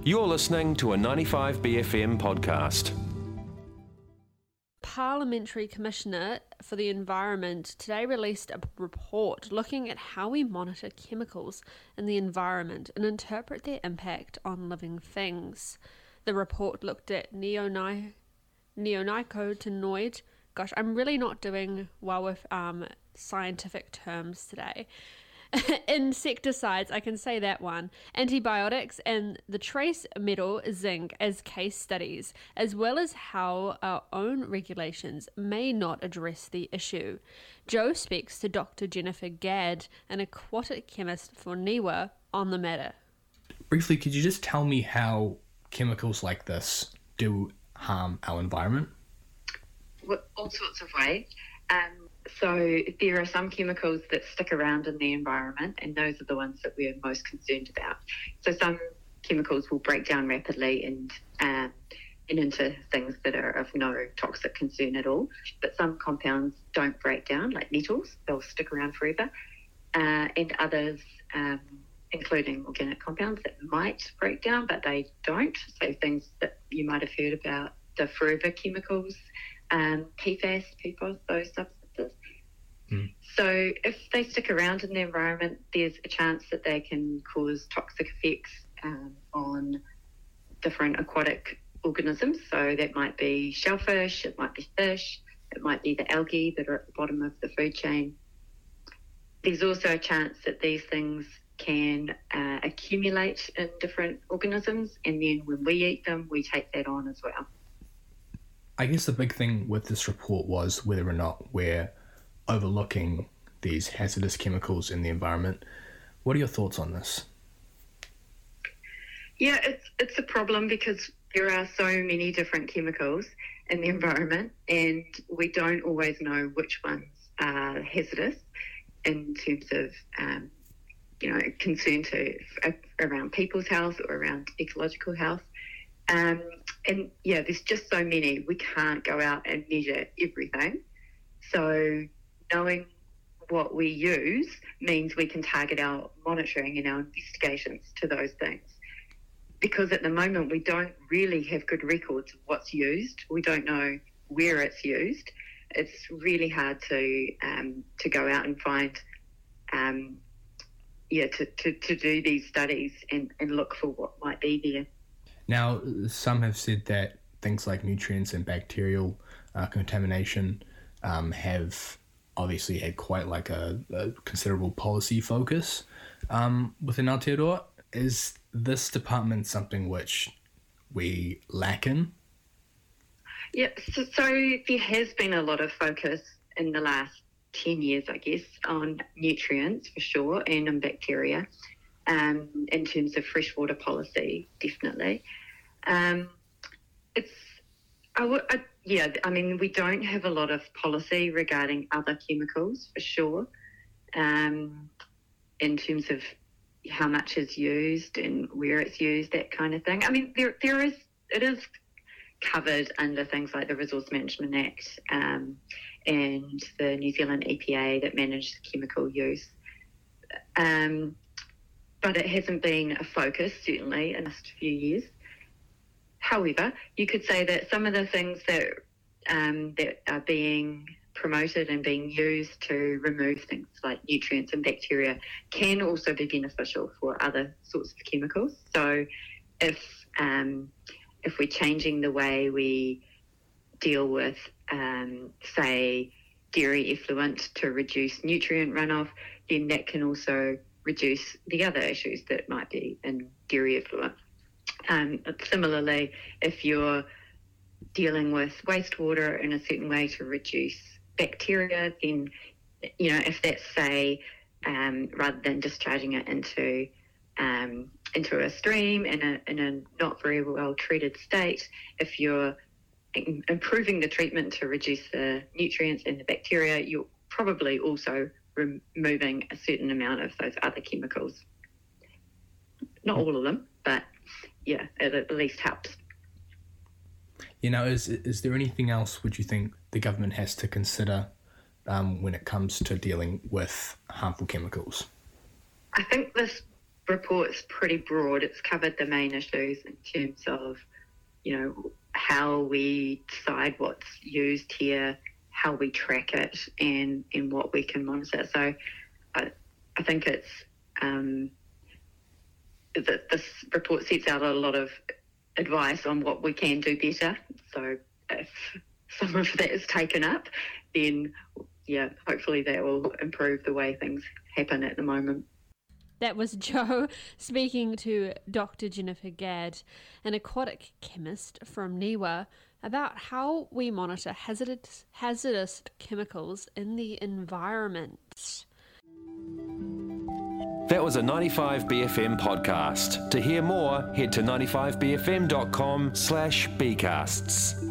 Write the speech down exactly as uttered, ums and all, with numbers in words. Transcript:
You're listening to a ninety-five B F M podcast. Parliamentary Commissioner for the Environment today released a report looking at how we monitor chemicals in the environment and interpret their impact on living things. The report looked at neoni- neonicotinoid. Gosh, I'm really not doing well with um, scientific terms today. Insecticides, I can say that one, antibiotics, and the trace metal zinc as case studies, as well as how our own regulations may not address the issue. Joe speaks to Doctor Jennifer Gadd, an aquatic chemist for NIWA, on the matter. Briefly, could you just tell me how chemicals like this do harm our environment? Well, all sorts of ways. Um, So there are some chemicals that stick around in the environment, and those are the ones that we're most concerned about. So some chemicals will break down rapidly and um, and into things that are of no toxic concern at all. But some compounds don't break down, like metals; they'll stick around forever. Uh, and others, um, including organic compounds, that might break down, but they don't. So things that you might have heard about, the forever chemicals, um, P FAS, P FOS, those substances. Mm. So if they stick around in the environment, there's a chance that they can cause toxic effects um, on different aquatic organisms. So that might be shellfish, it might be fish, it might be the algae that are at the bottom of the food chain. There's also a chance that these things can uh, accumulate in different organisms, and then when we eat them, we take that on as well. I guess the big thing with this report was whether or not we're overlooking these hazardous chemicals in the environment. What are your thoughts on this? Yeah, it's it's a problem because there are so many different chemicals in the environment, and we don't always know which ones are hazardous in terms of um, you know concern to around people's health or around ecological health. Um, and yeah, there's just so many. We can't go out and measure everything. So knowing what we use means we can target our monitoring and our investigations to those things. Because at the moment we don't really have good records of what's used. We don't know where it's used. It's really hard to um, to go out and find, um, yeah, to, to, to do these studies and, and look for what might be there. Now, some have said that things like nutrients and bacterial uh, contamination um, have obviously had quite like a, a considerable policy focus um, within Aotearoa. Is this department something which we lack in? Yeah, so, so there has been a lot of focus in the last ten years, I guess, on nutrients for sure and on bacteria. Um, in terms of freshwater policy, definitely. Um, it's, I w- I, yeah, I mean, we don't have a lot of policy regarding other chemicals for sure, um, in terms of how much is used and where it's used, that kind of thing. I mean, there there is, it is covered under things like the Resource Management Act um, and the New Zealand E P A that manage chemical use. Um, but it hasn't been a focus, certainly, in the last few years. However, you could say that some of the things that um, that are being promoted and being used to remove things like nutrients and bacteria can also be beneficial for other sorts of chemicals. So if um, if we're changing the way we deal with, um, say, dairy effluent to reduce nutrient runoff, then that can also reduce the other issues that might be in dairy effluent. Um, similarly, if you're dealing with wastewater in a certain way to reduce bacteria, then, you know, if that's, say, um, rather than discharging it into um, into a stream in a, in a not very well treated state, if you're improving the treatment to reduce the nutrients and the bacteria, you're probably also removing a certain amount of those other chemicals. Not all of them, but yeah, it at least helps. You know, is is there anything else would you think the government has to consider um, when it comes to dealing with harmful chemicals? I think this report's pretty broad. It's covered the main issues in terms of, you know, how we decide what's used here, how we track it, and, and what we can monitor. So I, I think it's um, that this report sets out a lot of advice on what we can do better. So if some of that is taken up, then yeah, hopefully that will improve the way things happen at the moment. That was Jo speaking to Doctor Jennifer Gadd, an aquatic chemist from NIWA, about how we monitor hazardous, hazardous chemicals in the environment. That was a ninety-five B F M podcast. To hear more, head to ninety-five b f m dot com slash bcasts.